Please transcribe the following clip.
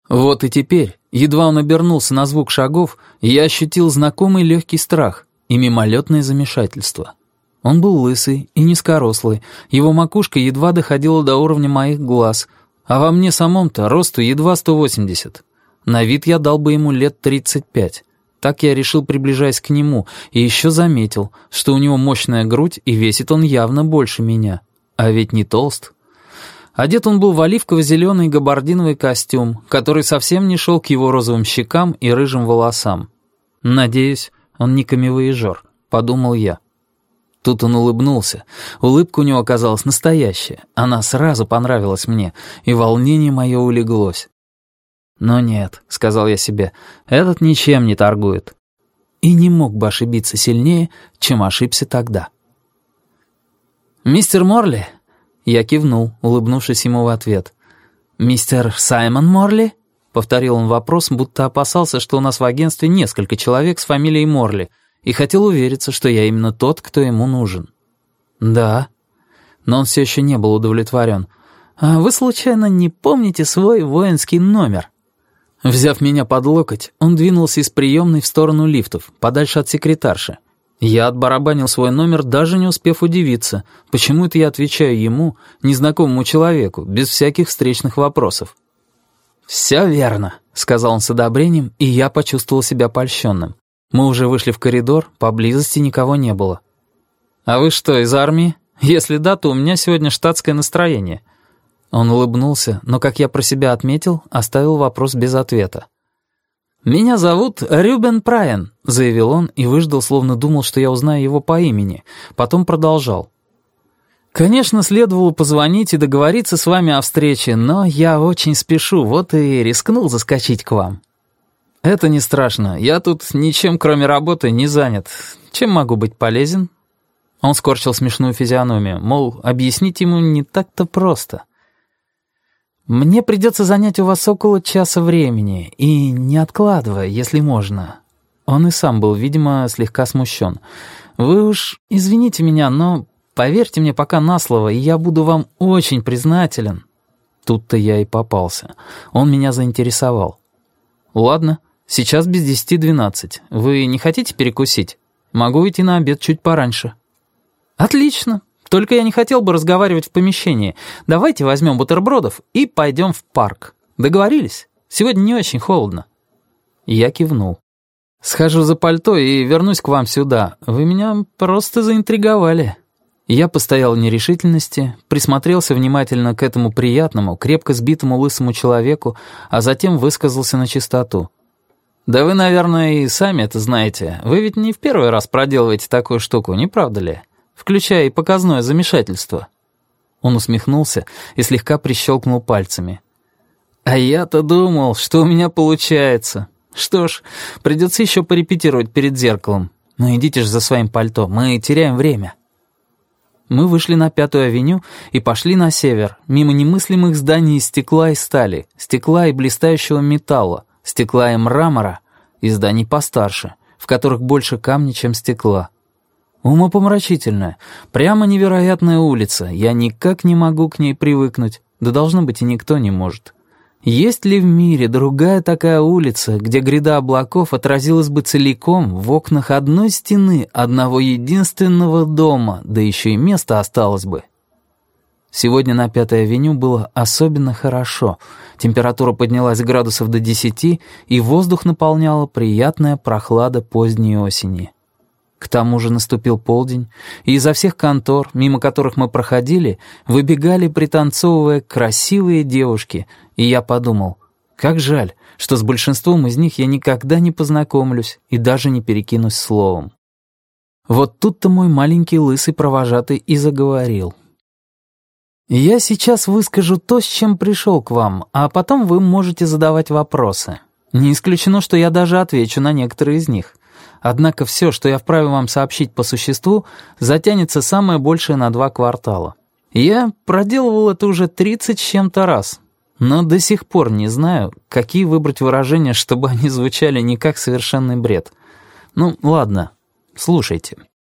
Вот и теперь, едва он обернулся на звук шагов, я ощутил знакомый легкий страх и мимолетное замешательство. Он был лысый и низкорослый, его макушка едва доходила до уровня моих глаз, а во мне самом-то росту едва 180. На вид я дал бы ему лет 35. Так я решил, приближаясь к нему, и еще заметил, что у него мощная грудь, и весит он явно больше меня. А ведь не толст. Одет он был в оливково-зеленый габардиновый костюм, который совсем не шел к его розовым щекам и рыжим волосам. «Надеюсь, он не камевояжер», — подумал я. Тут он улыбнулся. Улыбка у него оказалась настоящая. Она сразу понравилась мне, и волнение мое улеглось. «Но нет», — сказал я себе, — «этот ничем не торгует». И не мог бы ошибиться сильнее, чем ошибся тогда. «Мистер Морли?» Я кивнул, улыбнувшись ему в ответ. «Мистер Саймон Морли?» — повторил он вопрос, будто опасался, что у нас в агентстве несколько человек с фамилией Морли, и хотел увериться, что я именно тот, кто ему нужен. «Да». Но он все еще не был удовлетворен. «А вы, случайно, не помните свой воинский номер?» Взяв меня под локоть, он двинулся из приемной в сторону лифтов, подальше от секретарши. Я отбарабанил свой номер, даже не успев удивиться, почему это я отвечаю ему, незнакомому человеку, без всяких встречных вопросов. «Все верно», — сказал он с одобрением, и я почувствовал себя польщенным. Мы уже вышли в коридор, поблизости никого не было. «А вы что, из армии? Если да, то у меня сегодня штатское настроение». Он улыбнулся, но, как я про себя отметил, оставил вопрос без ответа. «Меня зовут Рюбен Прайен», — заявил он и выждал, словно думал, что я узнаю его по имени. Потом продолжал. «Конечно, следовало позвонить и договориться с вами о встрече, но я очень спешу, вот и рискнул заскочить к вам». «Это не страшно, я тут ничем, кроме работы, не занят. Чем могу быть полезен?» Он скорчил смешную физиономию, мол, объяснить ему не так-то просто. «Мне придется занять у вас около часа времени, и не откладывая, если можно». Он и сам был, видимо, слегка смущен. «Вы уж извините меня, но поверьте мне пока на слово, и я буду вам очень признателен». Тут-то я и попался. Он меня заинтересовал. «Ладно, сейчас без 10:12. Вы не хотите перекусить? Могу идти на обед чуть пораньше». «Отлично. Только я не хотел бы разговаривать в помещении. Давайте возьмем бутербродов и пойдем в парк. Договорились? Сегодня не очень холодно». Я кивнул. «Схожу за пальто и вернусь к вам сюда. Вы меня просто заинтриговали». Я постоял в нерешительности, присмотрелся внимательно к этому приятному, крепко сбитому лысому человеку, а затем высказался на чистоту. «Да вы, наверное, и сами это знаете. Вы ведь не в первый раз проделываете такую штуку, не правда ли? Включая и показное замешательство». Он усмехнулся и слегка прищелкнул пальцами. «А я-то думал, что у меня получается. Что ж, придется еще порепетировать перед зеркалом. Ну идите же за своим пальто, мы теряем время». Мы вышли на 5-ю авеню и пошли на север, мимо немыслимых зданий из стекла и стали, стекла и блистающего металла, стекла и мрамора, и зданий постарше, в которых больше камня, чем стекла. Умопомрачительная, прямо невероятная улица, я никак не могу к ней привыкнуть, да должно быть и никто не может. Есть ли в мире другая такая улица, где гряда облаков отразилась бы целиком в окнах одной стены одного единственного дома, да еще и место осталось бы? Сегодня на 5-й авеню было особенно хорошо. Температура поднялась градусов до 10, и воздух наполняла приятная прохлада поздней осени. К тому же наступил полдень, и изо всех контор, мимо которых мы проходили, выбегали, пританцовывая, красивые девушки, и я подумал, как жаль, что с большинством из них я никогда не познакомлюсь и даже не перекинусь словом. Вот тут-то мой маленький лысый провожатый и заговорил. «Я сейчас выскажу то, с чем пришел к вам, а потом вы можете задавать вопросы. Не исключено, что я даже отвечу на некоторые из них. Однако все, что я вправе вам сообщить по существу, затянется самое большее на 2 квартала. Я проделывал это уже 30 с чем-то раз, но до сих пор не знаю, какие выбрать выражения, чтобы они звучали не как совершенный бред. Ну, ладно, слушайте».